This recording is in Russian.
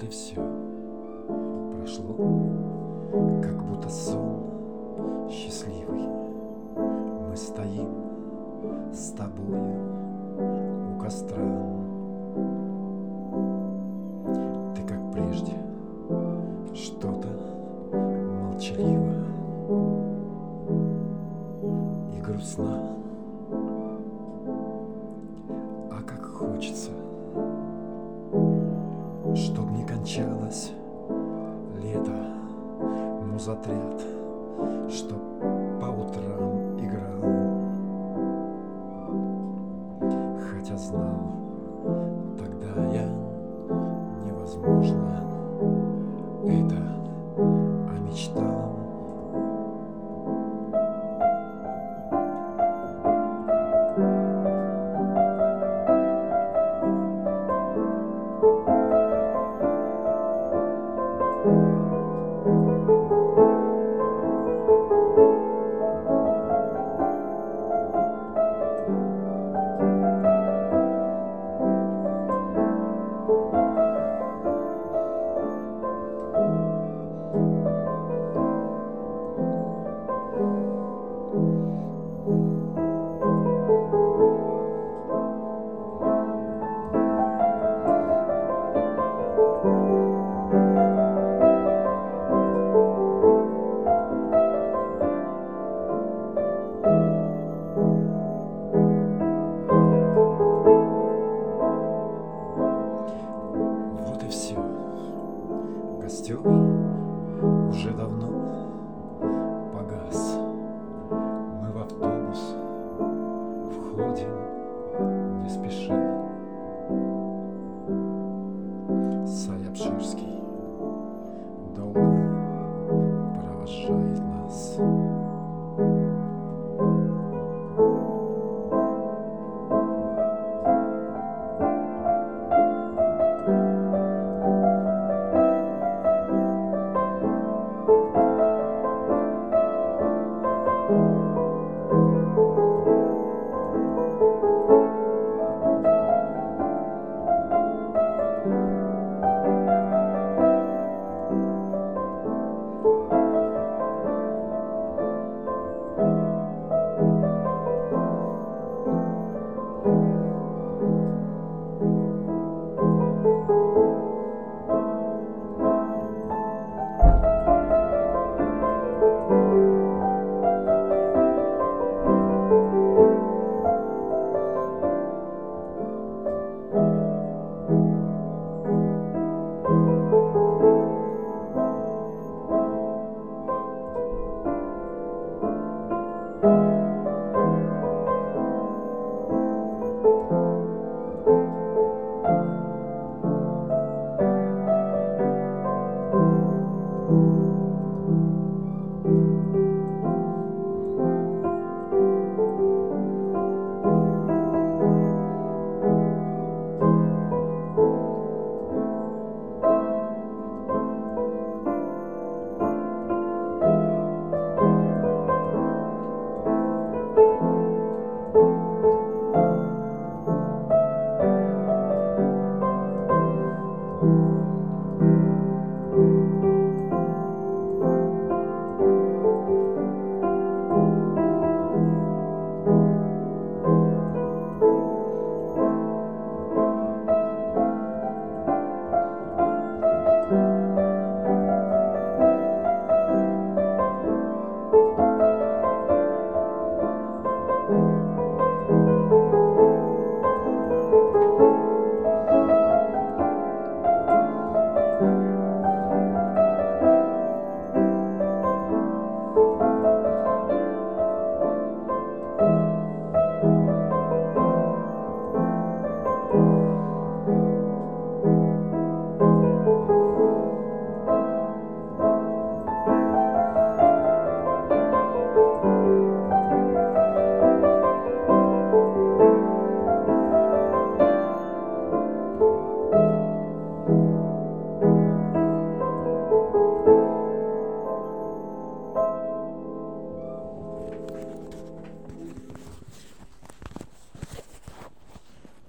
и все. Прошло, как будто сон счастливый. Мы стоим с тобою у костра. Ты, как прежде, что-то молчаливо и грустна. А как хочется, чтоб не кончалось лето, музотряд, чтоб по утрам играл. Хотя знал тогда я, невозможно это, а мечтал. Вот и все. Костер уже давно погас. Мы в автобус входим.